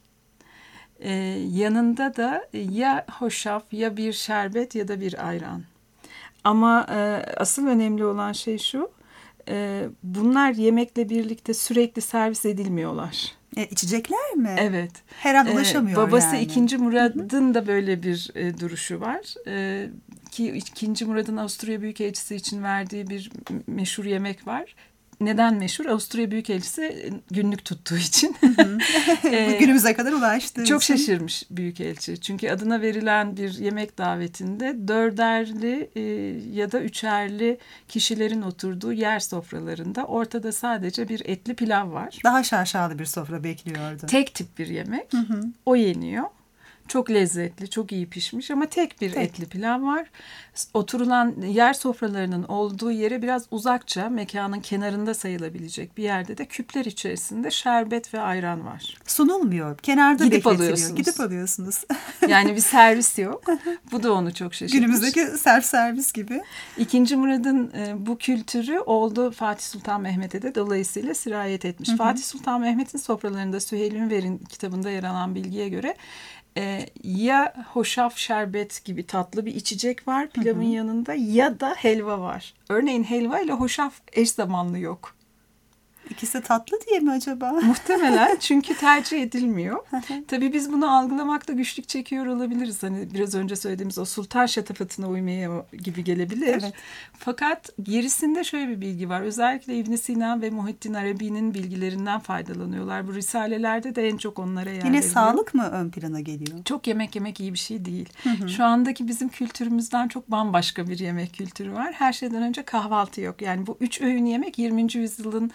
Yanında da ya hoşaf, ya bir şerbet ya da bir ayran. Ama asıl önemli olan şey şu: bunlar yemekle birlikte sürekli servis edilmiyorlar. İçecekler mi? Evet. Her an ulaşamıyor babası yani. 2. Murad'ın da böyle bir duruşu var. Ki 2. Murad'ın Avusturya Büyükelçisi için verdiği bir meşhur yemek var. Neden meşhur? Avusturya Büyükelçisi günlük tuttuğu için. Günümüze kadar ulaştığı çok için. şaşırmış Büyükelçi. Çünkü adına verilen bir yemek davetinde 4'erli ya da 3'erli kişilerin oturduğu yer sofralarında ortada sadece bir etli pilav var. Daha şaşalı bir sofra bekliyordu. Tek tip bir yemek. O yeniyor. Çok lezzetli, çok iyi pişmiş ama tek bir etli pilav var. Oturulan yer sofralarının olduğu yere biraz uzakça, mekanın kenarında sayılabilecek bir yerde de küpler içerisinde şerbet ve ayran var. Sunulmuyor. Kenarda Gidip bekletiliyor. alıyorsunuz. Gidip alıyorsunuz. Yani bir servis yok. Bu da onu çok şaşırtmış. Günümüzdeki self servis gibi. 2. Murad'ın bu kültürü oldu Fatih Sultan Mehmet'e de dolayısıyla sirayet etmiş. Fatih Sultan Mehmet'in sofralarında Süheyl Ünver'in kitabında yer alan bilgiye göre ya hoşaf, şerbet gibi tatlı bir içecek var pilavın yanında, ya da helva var. Örneğin helva ile hoşaf eş zamanlı yok. İkisi tatlı diye mi acaba? Muhtemelen, çünkü tercih edilmiyor. Tabii biz bunu algılamakta güçlük çekiyor olabiliriz. Hani biraz önce söylediğimiz o sultan şatafatına uymaya gibi gelebilir. Evet. Fakat gerisinde şöyle bir bilgi var. Özellikle İbn Sina ve Muhittin Arabi'nin bilgilerinden faydalanıyorlar. Bu risalelerde de en çok onlara yer veriliyor. Yine sağlık mı ön plana geliyor? Çok yemek iyi bir şey değil. Şu andaki bizim kültürümüzden çok bambaşka bir yemek kültürü var. Her şeyden önce kahvaltı yok. Yani bu 3 öğün yemek 20. yüzyılın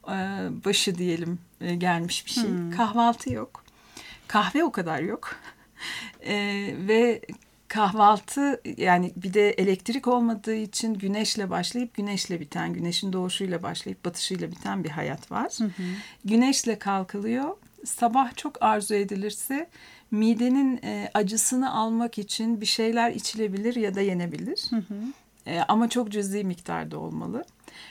başı diyelim gelmiş bir şey. Kahvaltı yok. Kahve o kadar yok. Ve kahvaltı, yani bir de elektrik olmadığı için güneşle başlayıp güneşle biten, güneşin doğuşuyla başlayıp batışıyla biten bir hayat var. Güneşle kalkılıyor. Sabah çok arzu edilirse midenin acısını almak için bir şeyler içilebilir ya da yenebilir. Ama çok cüzi miktarda olmalı.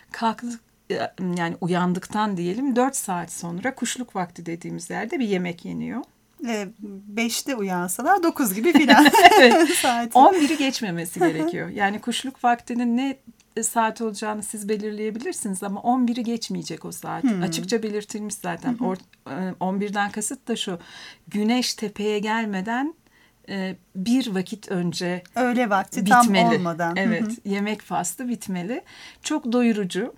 Yani uyandıktan diyelim 4 saat sonra kuşluk vakti dediğimiz yerde bir yemek yeniyor. 5'te uyansalar 9 gibi filan. Evet. Saati. 11'i geçmemesi gerekiyor. Yani kuşluk vaktinin ne saat olacağını siz belirleyebilirsiniz ama 11'i geçmeyecek o saat. Açıkça belirtilmiş zaten. 11'den kasıt da şu: güneş tepeye gelmeden bir vakit önce öğle vakti bitmeli. Tam olmadan. Evet, yemek faslı bitmeli. Çok doyurucu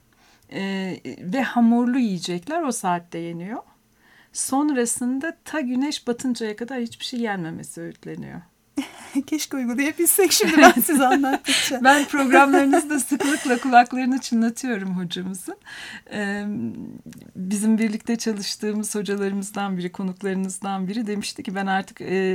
ve hamurlu yiyecekler o saatte yeniyor. Sonrasında ta güneş batıncaya kadar hiçbir şey yenmemesi öğütleniyor. Keşke uygulayabilsek şimdi ben size anlattıkça. Ben programlarınızda sıklıkla kulaklarını çınlatıyorum hocamızın. Bizim birlikte çalıştığımız hocalarımızdan biri, konuklarınızdan biri demişti ki ben artık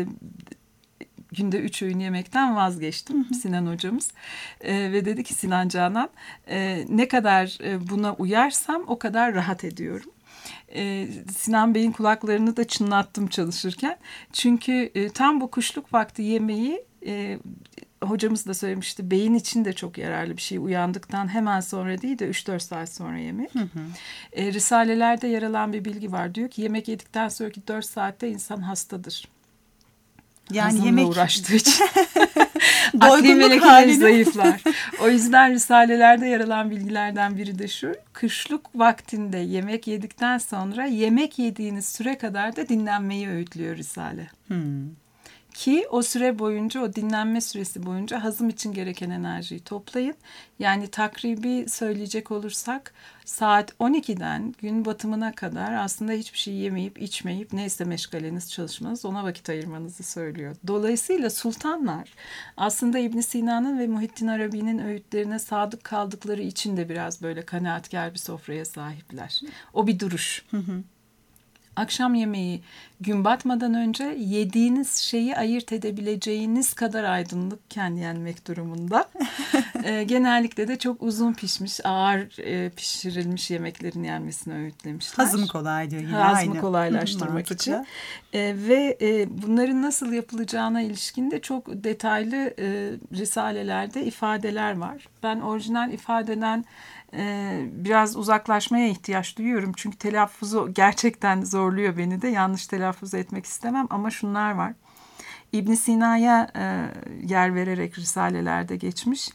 günde 3 öğün yemekten vazgeçtim. Sinan hocamız. Ve dedi ki Sinan Canan, ne kadar buna uyarsam o kadar rahat ediyorum. Sinan Bey'in kulaklarını da çınlattım çalışırken. Çünkü tam bu kuşluk vakti yemeği hocamız da söylemişti. Beyin için de çok yararlı bir şey. Uyandıktan hemen sonra değil de 3-4 saat sonra yemek. Risalelerde yer alan bir bilgi var. Diyor ki yemek yedikten sonraki 4 saatte insan hastadır. Yani Hazımla yemek uğraştığı için. Akli melekeleri zayıflar. O yüzden risalelerde yer alan bilgilerden biri de şu: kışlık vaktinde yemek yedikten sonra yemek yediğiniz süre kadar da dinlenmeyi öğütlüyor risale. Ki o süre boyunca, o dinlenme süresi boyunca hazım için gereken enerjiyi toplayın. Yani takribi söyleyecek olursak saat 12'den gün batımına kadar aslında hiçbir şey yemeyip içmeyip neyse meşgaleniz, çalışmanız, ona vakit ayırmanızı söylüyor. Dolayısıyla sultanlar aslında İbn Sina'nın ve Muhittin Arabi'nin öğütlerine sadık kaldıkları için de biraz böyle kanaatkar bir sofraya sahipler. O bir duruş. Akşam yemeği gün batmadan önce yediğiniz şeyi ayırt edebileceğiniz kadar aydınlıkken yenmek durumunda. Genellikle de çok uzun pişmiş, ağır pişirilmiş yemeklerin yenmesini öğütlemişler. Hazım kolay diyor yine. Hazmı kolaylaştırmak için. Ve bunların nasıl yapılacağına ilişkin de çok detaylı risalelerde ifadeler var. Ben orijinal ifadeden biraz uzaklaşmaya ihtiyaç duyuyorum. Çünkü telaffuzu gerçekten zorluyor beni de. Yanlış telaffuz etmek istemem ama şunlar var. İbn Sina'ya yer vererek risalelerde geçmiş.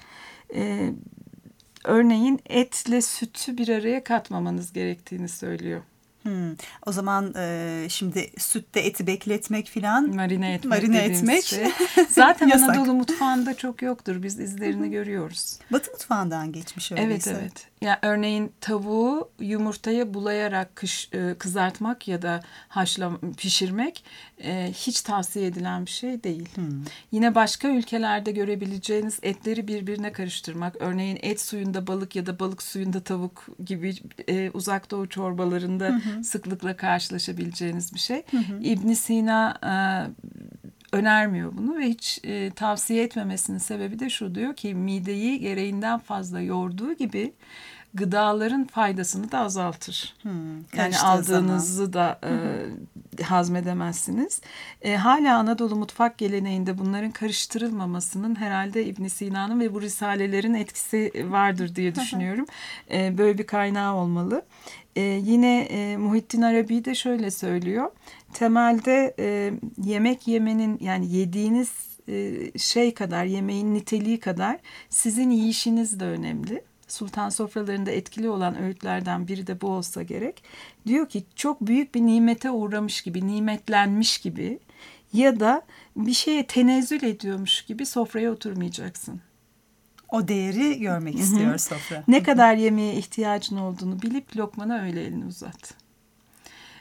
Örneğin etle sütü bir araya katmamanız gerektiğini söylüyor. O zaman şimdi sütte eti bekletmek filan, marine etmek. Şey. Zaten Anadolu mutfağında çok yoktur. Biz izlerini görüyoruz. Batı mutfağından geçmiş öyleyse. Evet. Yani örneğin tavuğu yumurtaya bulayarak kızartmak ya da pişirmek hiç tavsiye edilen bir şey değil. Yine başka ülkelerde görebileceğiniz etleri birbirine karıştırmak, örneğin et suyunda balık ya da balık suyunda tavuk gibi uzak doğu çorbalarında sıklıkla karşılaşabileceğiniz bir şey. İbn Sina önermiyor bunu ve hiç tavsiye etmemesinin sebebi de şu: diyor ki mideyi gereğinden fazla yorduğu gibi gıdaların faydasını da azaltır. Yani aldığınızı da hazmedemezsiniz. Hala Anadolu mutfak geleneğinde bunların karıştırılmamasının herhalde İbn Sina'nın ve bu risalelerin etkisi vardır diye düşünüyorum. Böyle bir kaynağı olmalı. Yine Muhittin Arabi de şöyle söylüyor. Temelde yemek yemenin, yani yediğiniz şey kadar, yemeğin niteliği kadar sizin yiyişiniz de önemli. Sultan sofralarında etkili olan öğütlerden biri de bu olsa gerek. Diyor ki çok büyük bir nimete uğramış gibi, nimetlenmiş gibi ya da bir şeye tenezzül ediyormuş gibi sofraya oturmayacaksın. O değeri görmek istiyor sofra. Ne kadar yemeğe ihtiyacın olduğunu bilip lokmana öyle elini uzat.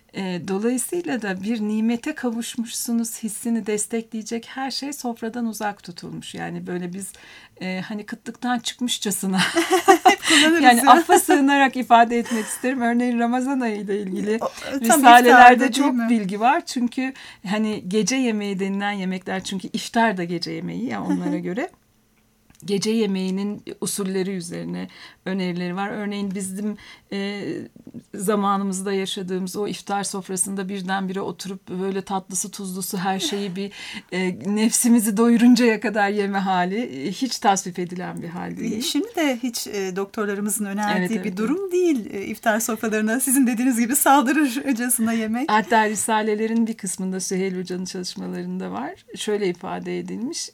Dolayısıyla da bir nimete kavuşmuşsunuz hissini destekleyecek her şey sofradan uzak tutulmuş. Yani böyle biz hani kıtlıktan çıkmışçasına yani affa sığınarak ifade etmek isterim. Örneğin Ramazan ayı ile ilgili risalelerde çok bilgi var. Çünkü hani gece yemeği denilen yemekler, çünkü iftar da gece yemeği ya onlara göre. Gece yemeğinin usulleri üzerine önerileri var. Örneğin bizim zamanımızda yaşadığımız o iftar sofrasında birdenbire oturup böyle tatlısı tuzlusu her şeyi bir nefsimizi doyuruncaya kadar yeme hali hiç tasvip edilen bir hal değil. Şimdi de hiç doktorlarımızın önerdiği bir durum değil. İftar sofralarına sizin dediğiniz gibi saldırırcasına yemek. Hatta risalelerin bir kısmında Süheyl Hoca'nın çalışmalarında var. Şöyle ifade edilmiş.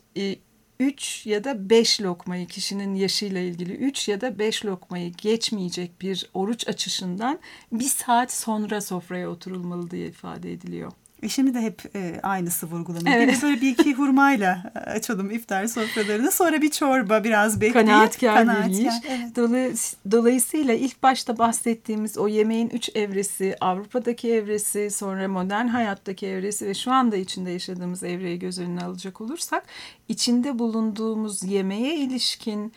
3 ya da 5 lokmayı, kişinin yaşıyla ilgili 3 ya da 5 lokmayı geçmeyecek bir oruç açışından 1 saat sonra sofraya oturulmalı diye ifade ediliyor. Şimdi de hep aynısı vurgulanıyor. Evet. Böyle bir iki hurmayla açalım iftar sofralarını. Sonra bir çorba, biraz bekleyip. Kanaatkar bir yiyiş. Evet. Dolayısıyla ilk başta bahsettiğimiz o yemeğin 3 evresi, Avrupa'daki evresi, sonra modern hayattaki evresi ve şu anda içinde yaşadığımız evreyi göz önüne alacak olursak, içinde bulunduğumuz yemeğe ilişkin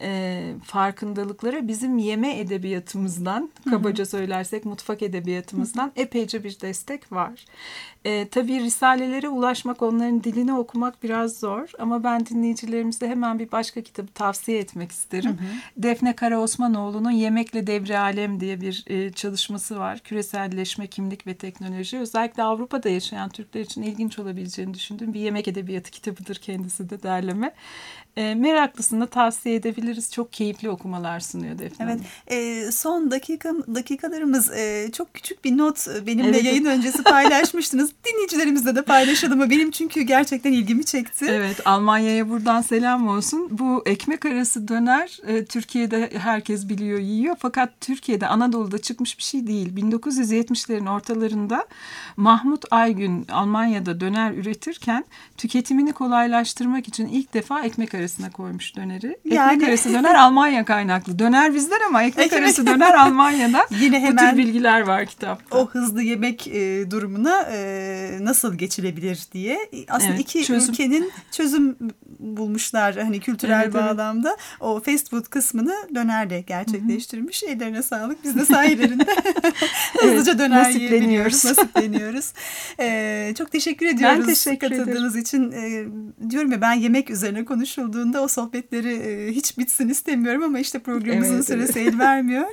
farkındalıklara bizim yeme edebiyatımızdan, kabaca söylersek mutfak edebiyatımızdan epeyce bir destek var. Tabii risalelere ulaşmak, onların dilini okumak biraz zor ama ben dinleyicilerimizle hemen bir başka kitabı tavsiye etmek isterim. Defne Karaosmanoğlu'nun Yemekle Devri Alem diye bir çalışması var. Küreselleşme, kimlik ve teknoloji. Özellikle Avrupa'da yaşayan Türkler için ilginç olabileceğini düşündüğüm bir yemek edebiyatı kitabıdır kendisi de, derleme. Meraklısını tavsiye edebiliriz. Çok keyifli okumalar sunuyor Defne. Evet. Son dakikalarımız çok küçük bir not benimle yayın öncesi paylaşmıştınız. Dinleyicilerimizle de paylaşalım mı? Benim çünkü gerçekten ilgimi çekti. Evet, Almanya'ya buradan selam olsun. Bu ekmek arası döner Türkiye'de herkes biliyor, yiyor. Fakat Türkiye'de, Anadolu'da çıkmış bir şey değil. 1970'lerin ortalarında Mahmut Aygün Almanya'da döner üretirken tüketimini kolaylaştırmak için ilk defa ekmek arasına koymuş döneri. Ekmek arası döner Almanya kaynaklı. Döner bizden ama ekmek arası döner Almanya'da. Yine hemen bu tür bilgiler var kitapta. O hızlı yemek durumuna nasıl geçilebilir diye. Aslında iki ülkenin çözüm bulmuşlar hani kültürel bağlamda. O fast food kısmını dönerle gerçekleştirmiş. Ellerine sağlık. Biz de sahilerinde hızlıca döner yiyebiliyoruz. Nasipleniyoruz. Çok teşekkür ediyoruz. Ben teşekkür katıldığınız için. Diyorum ya, ben yemek üzerine konuşulduğunda o sohbetleri hiç bitsin istemiyorum ama işte programımızın süresi el vermiyor.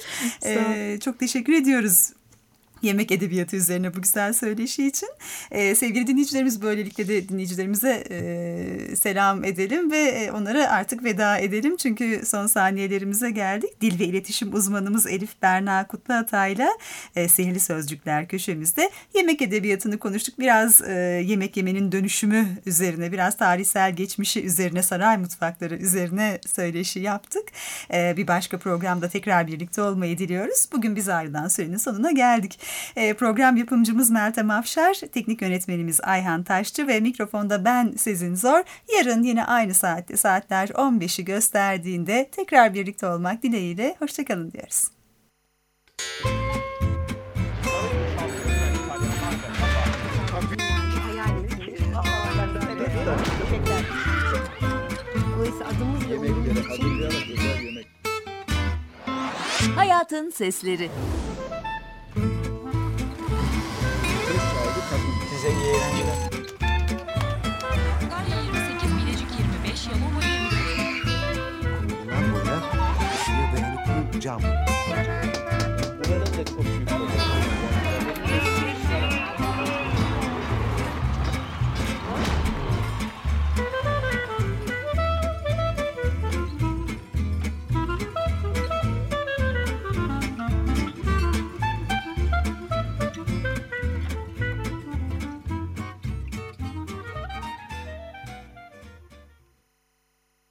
Çok teşekkür ediyoruz yemek edebiyatı üzerine bu güzel söyleşi için. Sevgili dinleyicilerimiz, böylelikle de dinleyicilerimize selam edelim ve onlara artık veda edelim. Çünkü son saniyelerimize geldik. Dil ve iletişim uzmanımız Elif Berna Kutluatay'la Sihirli Sözcükler köşemizde yemek edebiyatını konuştuk. Biraz yemek yemenin dönüşümü üzerine, biraz tarihsel geçmişi üzerine, saray mutfakları üzerine söyleşi yaptık. Bir başka programda tekrar birlikte olmayı diliyoruz. Bugün biz ayrılan sürenin sonuna geldik. Program yapımcımız Meltem Afşar, teknik yönetmenimiz Ayhan Taşçı ve mikrofonda ben Sezin Zor. Yarın yine aynı saatte, saatler 15'i gösterdiğinde tekrar birlikte olmak dileğiyle hoşçakalın diyoruz. Hayatın Sesleri. Size iyi eğlenceler. 28, Bilecik 25, Yalova 23. Bundan boya ısıya dayanıklı cam.